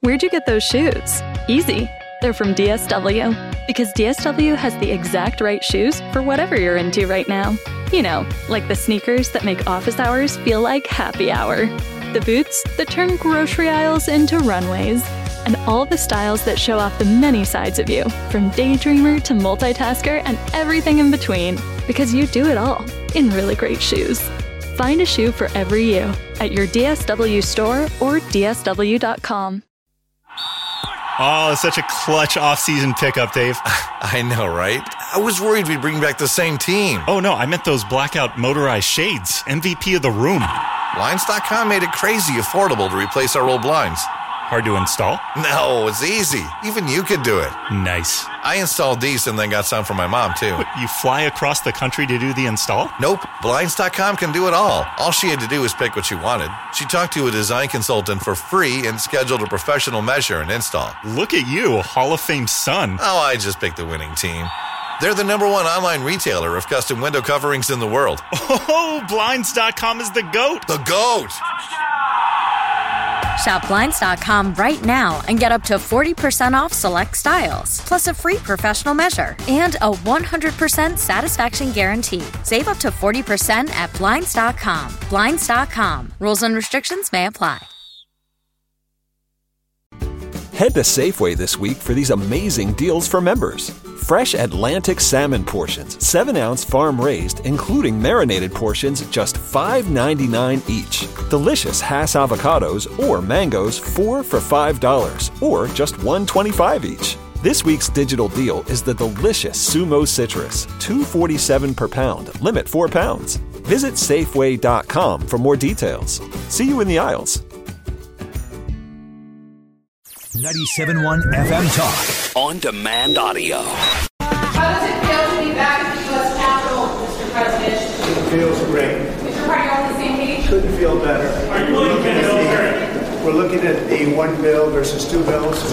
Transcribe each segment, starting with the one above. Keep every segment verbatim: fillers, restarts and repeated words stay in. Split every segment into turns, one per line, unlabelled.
Where'd you get those shoes? Easy. They're from D S W. Because D S W has the exact right shoes for whatever you're into right now. You know, like the sneakers that make office hours feel like happy hour. The boots that turn grocery aisles into runways. And all the styles that show off the many sides of you, from daydreamer to multitasker and everything in between. Because you do it all in really great shoes. Find a shoe for every you at your D S W store or D S W dot com.
Oh, such a clutch off-season pickup, Dave.
I know, right? I was worried we'd bring back the same team.
Oh, no, I meant those blackout motorized shades. M V P of the room.
Blinds dot com made it crazy affordable to replace our old blinds.
Hard to install?
No, it's easy. Even you could do it.
Nice.
I installed these and then got some for my mom, too.
What, you fly across the country to do the install?
Nope. Blinds dot com can do it all. All she had to do was pick what she wanted. She talked to a design consultant for free and scheduled a professional measure and install.
Look at you, Hall of Fame son.
Oh, I just picked the winning team. They're the number one online retailer of custom window coverings in the world.
Oh, Blinds dot com is the GOAT.
The GOAT!
Shop Blinds dot com right now and get up to forty percent off select styles, plus a free professional measure and a one hundred percent satisfaction guarantee. Save up to forty percent at Blinds dot com. Blinds dot com. Rules and restrictions may apply.
Head to Safeway this week for these amazing deals for members. Fresh Atlantic salmon portions, seven ounce farm-raised, including marinated portions, just five ninety-nine each. Delicious Hass avocados or mangoes, four for five dollars, or just one twenty-five each. This week's digital deal is the delicious Sumo Citrus, two forty-seven per pound, limit four pounds. Visit Safeway dot com for more details. See you in the aisles.
ninety-seven point one F M Talk. On demand audio.
How does it feel to be back at the U S Capitol, Mister President?
It feels great.
Is your party on the same page?
Couldn't feel better.
Are you
we're,
looking
looking at the, we're looking at the one bill versus two bills,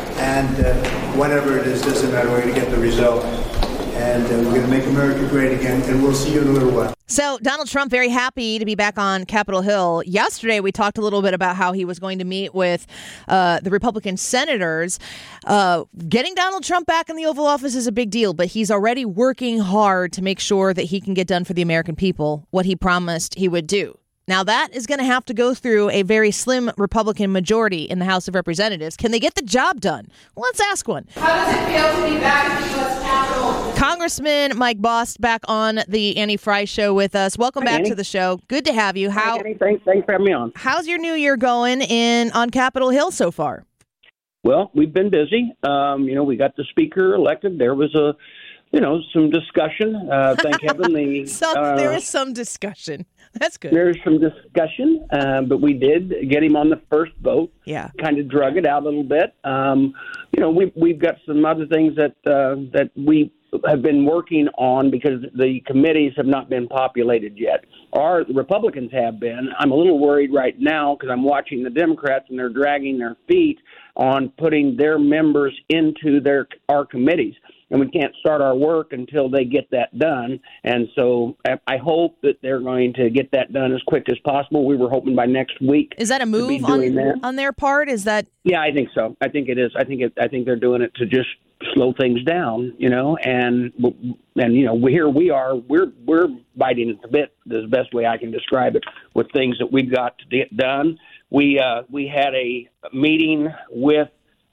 and uh, whatever it is, doesn't matter. We're going to get the result. And uh, we're going to make America great again, and we'll see you in a little while.
So Donald Trump very happy to be back on Capitol Hill. Yesterday, we talked a little bit about how he was going to meet with uh, the Republican senators. Uh, getting Donald Trump back in the Oval Office is a big deal, but he's already working hard to make sure that he can get done for the American people what he promised he would do. Now, that is going to have to go through a very slim Republican majority in the House of Representatives. Can they get the job done? Well, let's ask one.
How does it feel to be back at the U S Capitol?
Congressman Mike Bost back on the Annie Frey Show with us. Welcome
Hi,
back
Annie.
to the show. Good to have you. How?
Hi, Annie. Thanks, thanks for having me on.
How's your new year going in on Capitol Hill so far?
Well, we've been busy. Um, you know, we got the speaker elected. There was a, you know, some discussion. Uh, thank heaven the
so
uh,
there is some discussion. That's good.
There's some discussion, uh, but we did get him on the first vote.
Yeah,
kind of drug it out a little bit. Um, you know, we we've got some other things that uh, that we have been working on because the committees have not been populated yet. Our the Republicans have been. I'm a little worried right now because I'm watching the Democrats and they're dragging their feet on putting their members into their our committees. And we can't start our work until they get that done. And so I hope that they're going to get that done as quick as possible. We were hoping by next week.
Is that a move on, on their part? Is that?
Yeah, I think so. I think it is. I think it. I think they're doing it to just slow things down, you know. And and you know, here we are. We're we're biting at the bit. The best way I can describe it with things that we've got to get done. We uh, we had a meeting with.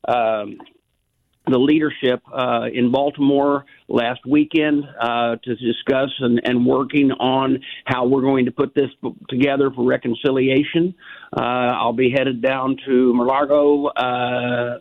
Um, the leadership uh, in Baltimore last weekend uh, to discuss and, and working on how we're going to put this together for reconciliation. Uh, I'll be headed down to Mar-a-Lago uh,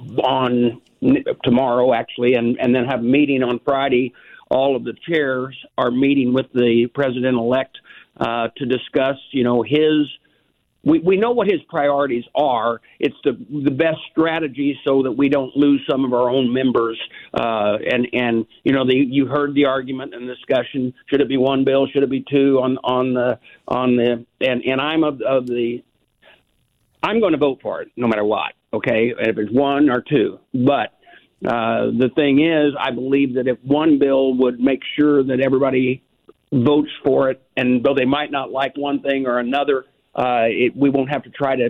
on tomorrow, actually, and, and then have a meeting on Friday. All of the chairs are meeting with the president-elect uh, to discuss, you know, his We we know what his priorities are. It's the the best strategy so that we don't lose some of our own members. Uh, and and you know the you heard the argument and discussion. Should it be one bill? Should it be two? On on the on the and, and I'm of, of the. I'm going to vote for it no matter what. Okay, if it's one or two. But uh, the thing is, I believe that if one bill would make sure that everybody votes for it, and though they might not like one thing or another. Uh, it, we won't have to try to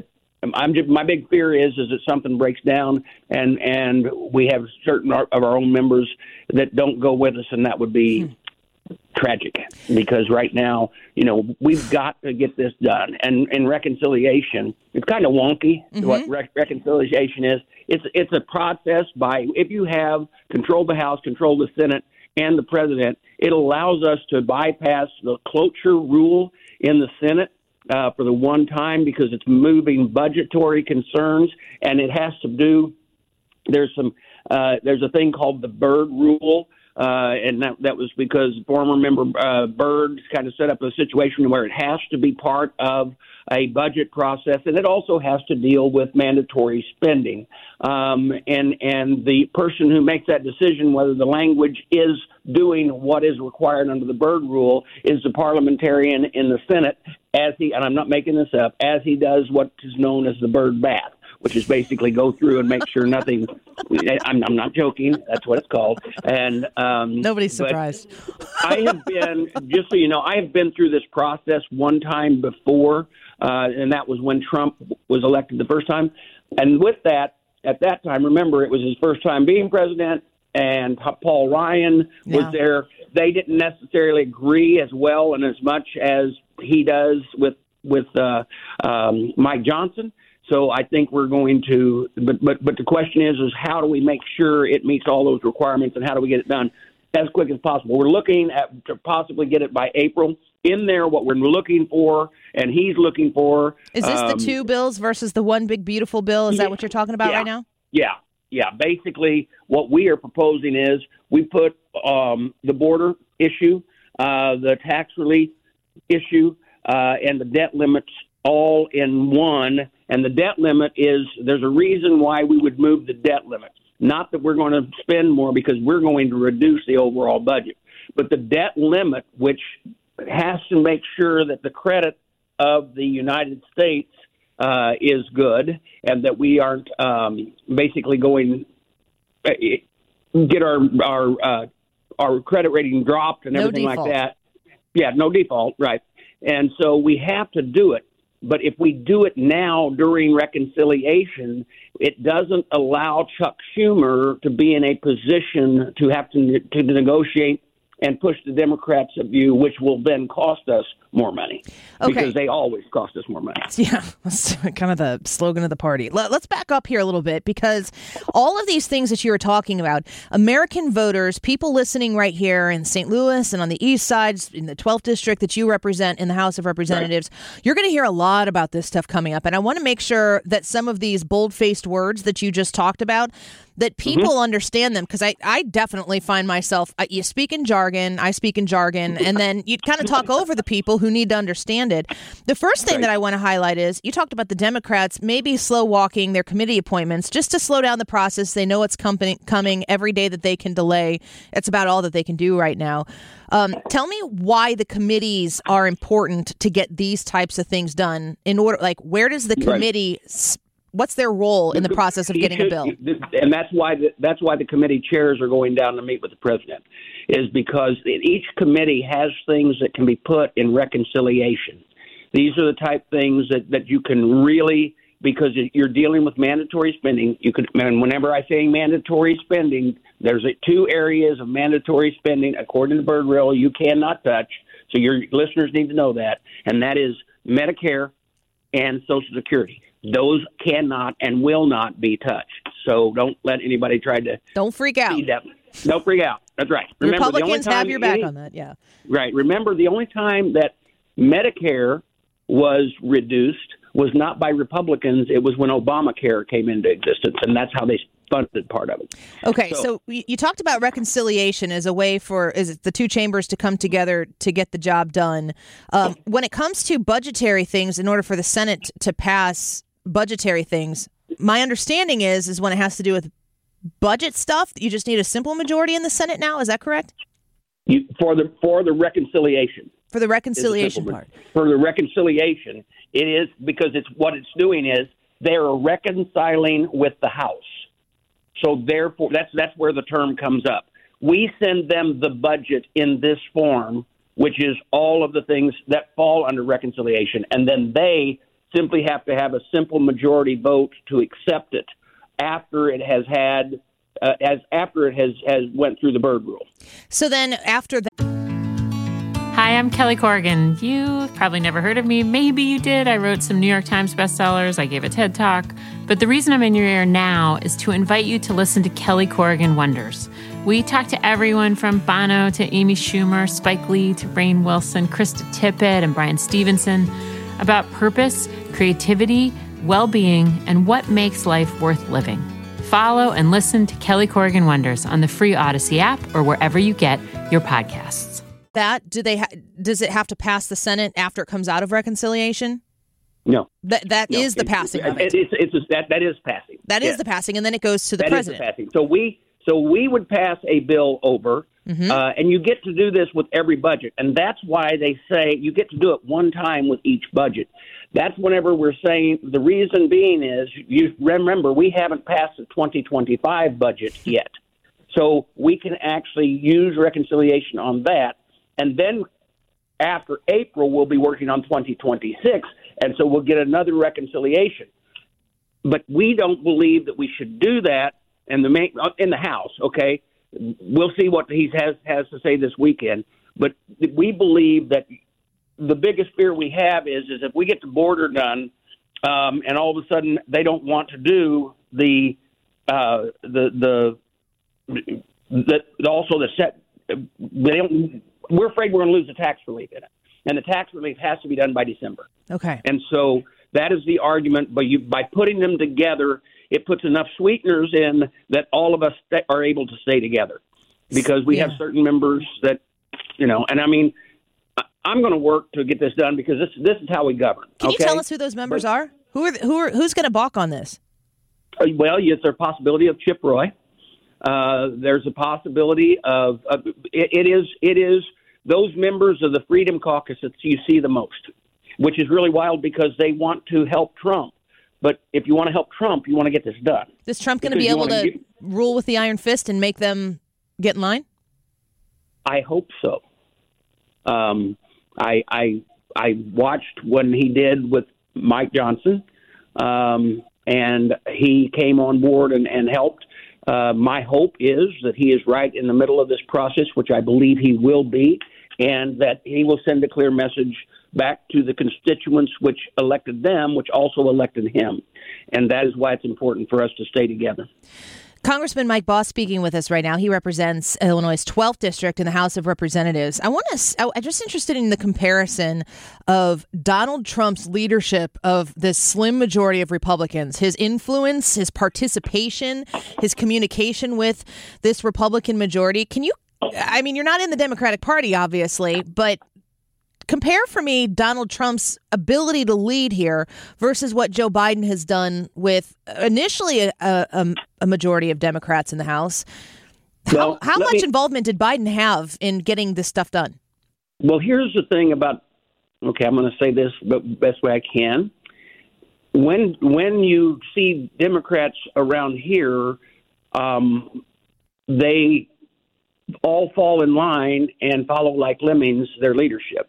I'm just, my big fear is is that something breaks down and and we have certain of our own members that don't go with us, and that would be hmm. tragic. Because right now, you know, we've got to get this done. And in reconciliation, it's kind of wonky mm-hmm. what re- reconciliation is. It's it's a process by if you have control the House, control the Senate, and the president, it allows us to bypass the cloture rule in the Senate. Uh, for the one time, because it's moving budgetary concerns, and it has to do. There's some. Uh, there's a thing called the Byrd Rule, uh, and that that was because former member uh, Byrd kind of set up a situation where it has to be part of a budget process, and it also has to deal with mandatory spending. Um, and and the person who makes that decision, whether the language is doing what is required under the Byrd Rule, is the parliamentarian in the Senate, as he, and I'm not making this up, as he does what is known as the Byrd bath, which is basically go through and make sure nothing, I'm, I'm not joking, that's what it's called. And um,
nobody's surprised.
I have been, just so you know, I have been through this process one time before, uh, and that was when Trump was elected the first time. And with that, at that time, remember, it was his first time being president, and Paul Ryan was yeah. there. They didn't necessarily agree as well and as much as he does with with uh, um, Mike Johnson. So I think we're going to, but but but the question is, is how do we make sure it meets all those requirements, and how do we get it done as quick as possible? We're looking at to possibly get it by April. In there, what we're looking for, and he's looking for.
Is this um, the two bills versus the one big beautiful bill? Is
yeah,
that what you're talking about
yeah,
right now?
Yeah. Yeah, basically what we are proposing is we put um, the border issue, uh, the tax relief issue, uh, and the debt limits all in one. And the debt limit is, there's a reason why we would move the debt limit. Not that we're going to spend more, because we're going to reduce the overall budget. But the debt limit, which has to make sure that the credit of the United States Uh, is good, and that we aren't um, basically going uh, get our our uh, our credit rating dropped and
no
everything
default.
like that. Yeah, no default, right? And so we have to do it. But if we do it now during reconciliation, it doesn't allow Chuck Schumer to be in a position to have to to negotiate and push the Democrats' view, which will then cost us more money.
Okay.
Because they always cost us more money.
Yeah, that's kind of the slogan of the party. Let's back up here a little bit, because all of these things that you were talking about, American voters, people listening right here in Saint Louis and on the east side, in the twelfth district that you represent in the House of Representatives, right. You're going to hear a lot about this stuff coming up. And I want to make sure that some of these bold-faced words that you just talked about, that people mm-hmm. understand them, because I, I definitely find myself, I, you speak in jargon, I speak in jargon, and then you kind of talk over the people who need to understand it. The first thing right. that I want to highlight is, you talked about the Democrats maybe slow walking their committee appointments just to slow down the process. They know it's com- coming every day that they can delay. It's about all that they can do right now. Um, tell me why the committees are important to get these types of things done. In order, like, where does the committee right. What's their role in the process of getting a bill?
And that's why the, that's why the committee chairs are going down to meet with the president, is because each committee has things that can be put in reconciliation. These are the type things that, that you can really, because you're dealing with mandatory spending. You could, and whenever I say mandatory spending, there's a, two areas of mandatory spending, according to Byrd Rule, you cannot touch. So your listeners need to know that, and that is Medicare and Social Security. Those cannot and will not be touched. So don't let anybody try to...
Don't freak out.
That. Don't freak out. That's right. Remember,
Republicans
the only time
have your back
any,
on that, yeah.
Right. Remember, the only time that Medicare was reduced was not by Republicans. It was when Obamacare came into existence, and that's how they funded part of it.
Okay, so, so you talked about reconciliation as a way for is it the two chambers to come together to get the job done. Um, when it comes to budgetary things, in order for the Senate to pass budgetary things, my understanding is is when it has to do with budget stuff, you just need a simple majority in the Senate now. Is that correct?
You, for the for the reconciliation.
For the reconciliation part.
For the reconciliation, it is because it's what it's doing is they're reconciling with the House. So therefore, that's that's where the term comes up. We send them the budget in this form, which is all of the things that fall under reconciliation, and then they simply have to have a simple majority vote to accept it after it has had uh, as after it has, has went through the Byrd rule.
So then after that.
Hi, I'm Kelly Corrigan. You've probably never heard of me. Maybe you did. I wrote some New York Times bestsellers. I gave a TED Talk. But the reason I'm in your ear now is to invite you to listen to Kelly Corrigan Wonders. We talk to everyone from Bono to Amy Schumer, Spike Lee to Rainn Wilson, Krista Tippett, and Brian Stevenson about purpose, creativity, well-being, and what makes life worth living. Follow and listen to Kelly Corrigan Wonders on the free Odyssey app or wherever you get your podcasts.
That do they? Ha- does it have to pass the Senate after it comes out of reconciliation?
No.
That that
no.
is the
it,
passing
it,
of it.
it it's, it's, that, that is passing.
That
yes.
is the passing, and then it goes to the
that
president.
Is the passing. So we so we would pass a bill over, mm-hmm. uh, and you get to do this with every budget, and that's why they say you get to do it one time with each budget. That's whenever we're saying the reason being is you remember we haven't passed the twenty twenty-five budget yet, so we can actually use reconciliation on that, and then after April we'll be working on twenty twenty-six, and so we'll get another reconciliation. But we don't believe that we should do that in the main, in the House. Okay, we'll see what he has has to say this weekend, but we believe that. The biggest fear we have is is if we get the border done, um, and all of a sudden they don't want to do the uh, the the the also the set. They don't. We're afraid we're going to lose the tax relief in it, and the tax relief has to be done by December.
Okay.
And so that is the argument. But you by putting them together, it puts enough sweeteners in that all of us are able to stay together, because we yeah. have certain members that you know, and I mean. I'm going to work to get this done because this this is how we govern.
Can
okay?
you tell us who those members
but,
are? Who are who are who's going to balk on this?
Well, yes, there's a possibility of Chip Roy. Uh, there's a possibility of uh, it, it is it is those members of the Freedom Caucus that you see the most, which is really wild because they want to help Trump. But if you want to help Trump, you want to get this done.
Is Trump going to be able to get, rule with the iron fist and make them get in line?
I hope so. Um. I, I I watched when he did with Mike Johnson, um, and he came on board and, and helped. Uh, my hope is that he is right in the middle of this process, which I believe he will be, and that he will send a clear message back to the constituents which elected them, which also elected him. And that is why it's important for us to stay together.
Congressman Mike Boss speaking with us right now. He represents Illinois' twelfth district in the House of Representatives. I want to. I'm just interested in the comparison of Donald Trump's leadership of this slim majority of Republicans, his influence, his participation, his communication with this Republican majority. Can you? I mean, you're not in the Democratic Party, obviously, but compare for me Donald Trump's ability to lead here versus what Joe Biden has done with initially a, a, a majority of Democrats in the House. How,
well,
how much
me,
involvement did Biden have in getting this stuff done?
Well, here's the thing about, okay, I'm going to say this the best way I can. When, when you see Democrats around here, um, they all fall in line and follow like lemmings their leadership.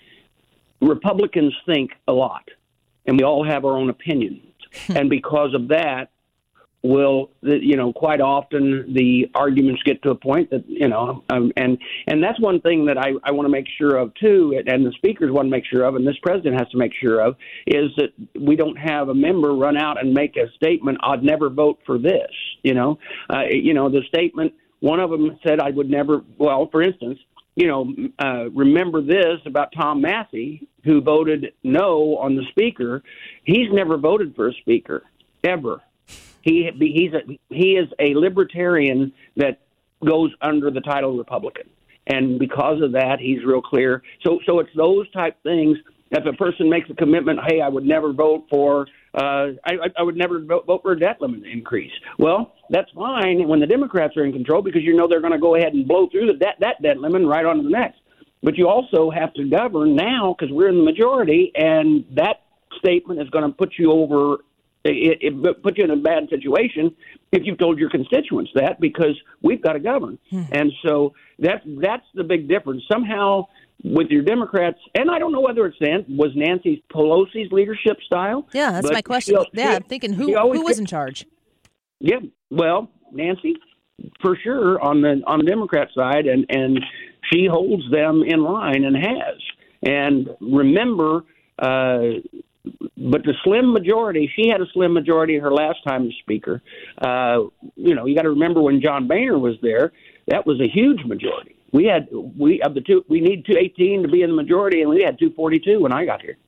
Republicans think a lot, and we all have our own opinions. And because of that, will you know, quite often the arguments get to a point that, you know, um, and and that's one thing that I, I want to make sure of, too, and the speakers want to make sure of, and this president has to make sure of, is that we don't have a member run out and make a statement, I'd never vote for this, you know. Uh, you know, the statement, one of them said I would never, well, for instance, you know, uh, remember this about Tom Massey, who voted no on the speaker. He's never voted for a speaker, ever. He he's a, he is a libertarian that goes under the title Republican. And because of that, he's real clear. So so it's those type things. If a person makes a commitment, hey, I would never vote for, uh, I, I would never vote, vote for a debt limit increase. Well, that's fine when the Democrats are in control because you know they're going to go ahead and blow through the debt, that debt limit right on to the next. But you also have to govern now because we're in the majority, and that statement is going to put you over, it, it put you in a bad situation if you've told your constituents that, because we've got to govern. Hmm. And so that that's the big difference. Somehow with your Democrats, and I don't know whether it's Nan- was Nancy Pelosi's leadership style.
Yeah, that's my question.
She,
yeah,
she,
I'm thinking who who was in charge?
Yeah, well, Nancy, for sure on the on the Democrat side, and, and she holds them in line and has. And remember, uh, but the slim majority, she had a slim majority her last time as Speaker. Uh, you know, you got to remember when John Boehner was there, that was a huge majority. We had we of the two. We need two eighteen to be in the majority, and we had two forty-two when I got here.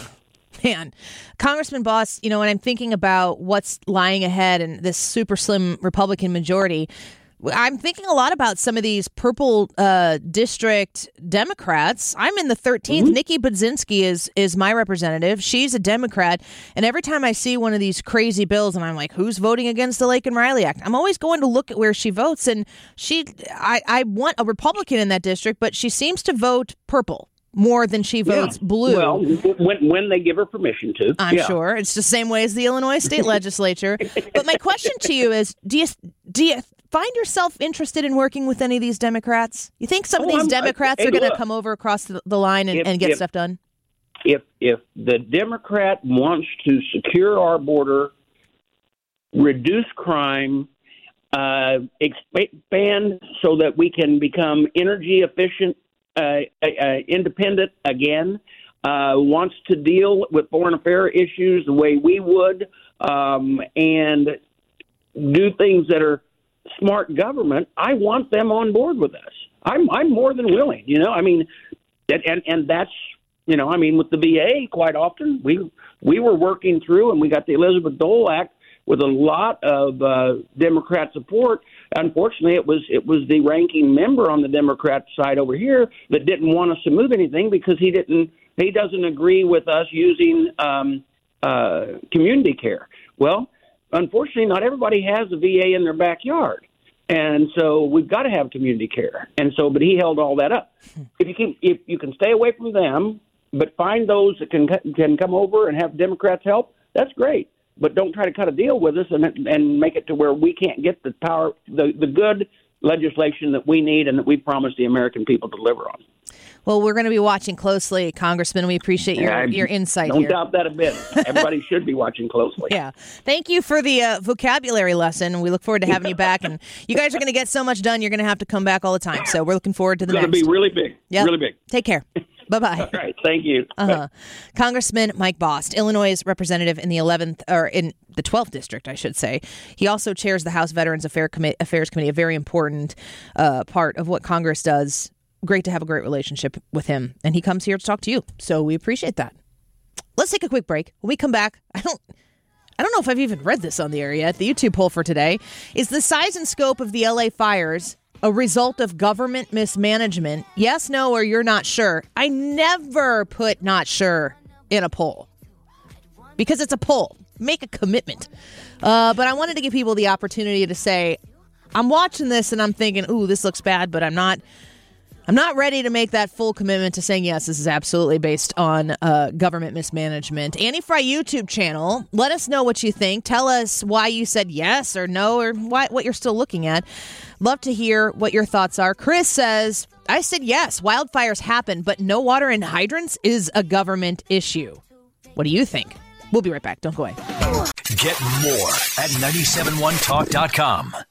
Man, Congressman Boss, you know, when I'm thinking about what's lying ahead and this super slim Republican majority, I'm thinking a lot about some of these purple uh, district Democrats. I'm in the thirteenth. Mm-hmm. Nikki Budzinski is is my representative. She's a Democrat. And every time I see one of these crazy bills and I'm like, who's voting against the Lake and Riley Act? I'm always going to look at where she votes. And she, I, I want a Republican in that district, but she seems to vote purple more than she votes
yeah.
blue.
Well, when when they give her permission to.
I'm
yeah.
sure. It's the same way as the Illinois State Legislature. But my question to you is, do you, do you find yourself interested in working with any of these Democrats? You think some
oh,
of these
I'm,
Democrats
I,
are going to
look,
come over across the, the line and,
if,
and get
if,
stuff done?
If if the Democrat wants to secure our border, reduce crime, uh, expand so that we can become energy efficient, uh, uh, independent again, uh, wants to deal with foreign affairs issues the way we would, um, and do things that are smart government, I want them on board with us. I'm I'm more than willing, you know. I mean, and and, and that's, you know, I mean, with the V A, quite often we we were working through, and we got the Elizabeth Dole Act with a lot of uh, Democrat support. Unfortunately, it was it was the ranking member on the Democrat side over here that didn't want us to move anything because he didn't he doesn't agree with us using um, uh, community care. Well, unfortunately, not everybody has a V A in their backyard. And so we've got to have community care. And so, but he held all that up. If you can, if you can stay away from them, but find those that can can come over and have Democrats help, that's great. But don't try to cut a deal with us and and make it to where we can't get the power, the, the good legislation that we need and that we promised the American people to deliver on.
Well, we're going to be watching closely, Congressman. We appreciate your,
yeah,
your insight
don't
here.
Don't doubt that a bit. Everybody should be watching closely.
Yeah. Thank you for the uh, vocabulary lesson. We look forward to having you back. And you guys are going to get so much done, you're going to have to come back all the time. So we're looking forward to the
it's
next.
It's going to be really big.
Yep.
Really big.
Take care. Bye-bye.
All right. Thank you.
Uh-huh. Congressman Mike Bost, Illinois' representative in the eleventh, or in the twelfth district, I should say. He also chairs the House Veterans Affairs Committee, Affairs Committee, a very important uh, part of what Congress does. Great to have a great relationship with him. And he comes here to talk to you. So we appreciate that. Let's take a quick break. When we come back, I don't I don't know if I've even read this on the air yet. The YouTube poll for today is the size and scope of the L A fires a result of government mismanagement? Yes, no, or you're not sure. I never put not sure in a poll because it's a poll. Make a commitment. Uh, but I wanted to give people the opportunity to say, I'm watching this and I'm thinking, ooh, this looks bad, but I'm not I'm not ready to make that full commitment to saying, yes, this is absolutely based on uh, government mismanagement. Annie Frey YouTube channel, let us know what you think. Tell us why you said yes or no, or why, what you're still looking at. Love to hear what your thoughts are. Chris says, I said yes, wildfires happen, but no water in hydrants is a government issue. What do you think? We'll be right back. Don't go away.
Get more at nine seven one talk dot com.